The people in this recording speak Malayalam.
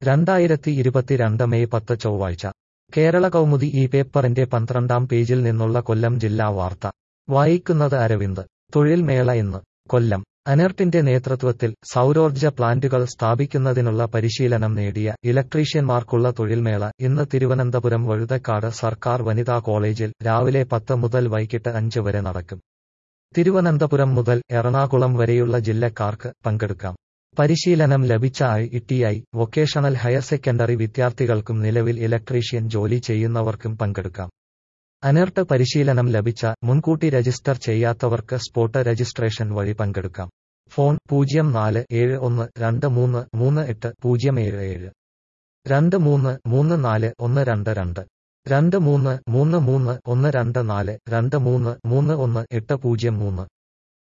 2022 മെയ് 10 ചൊവ്വാഴ്ച കേരള കൗമുദി ഈ പേപ്പറിന്റെ 12-ാം പേജിൽ നിന്നുള്ള കൊല്ലം ജില്ലാ വാർത്ത വായിക്കുന്നത് അരവിന്ദ്. തൊഴിൽ മേള ഇന്ന്. കൊല്ലം അനെർട്ടിന്റെ നേതൃത്വത്തിൽ സൗരോർജ്ജ പ്ലാന്റുകൾ സ്ഥാപിക്കുന്നതിനുള്ള പരിശീലനം നേടിയ ഇലക്ട്രീഷ്യന്മാർക്കുള്ള തൊഴിൽമേള ഇന്ന് തിരുവനന്തപുരം വഴുതക്കാട് സർക്കാർ വനിതാ കോളേജിൽ രാവിലെ 10 മുതൽ വൈകിട്ട് 5 വരെ നടക്കും. തിരുവനന്തപുരം മുതൽ എറണാകുളം വരെയുള്ള ജില്ലക്കാർക്ക് പങ്കെടുക്കാം. പരിശീലനം ലഭിച്ച ITI, വൊക്കേഷണൽ ഹയർ സെക്കൻഡറി വിദ്യാർത്ഥികൾക്കും നിലവിൽ ഇലക്ട്രീഷ്യൻ ജോലി ചെയ്യുന്നവർക്കും പങ്കെടുക്കാം. അനെർട്ട് പരിശീലനം ലഭിച്ച, മുൻകൂട്ടി രജിസ്റ്റർ ചെയ്യാത്തവർക്ക് സ്പോട്ട് രജിസ്ട്രേഷൻ വഴി പങ്കെടുക്കാം. ഫോൺ 0471233807 23341222 23331224 23318003.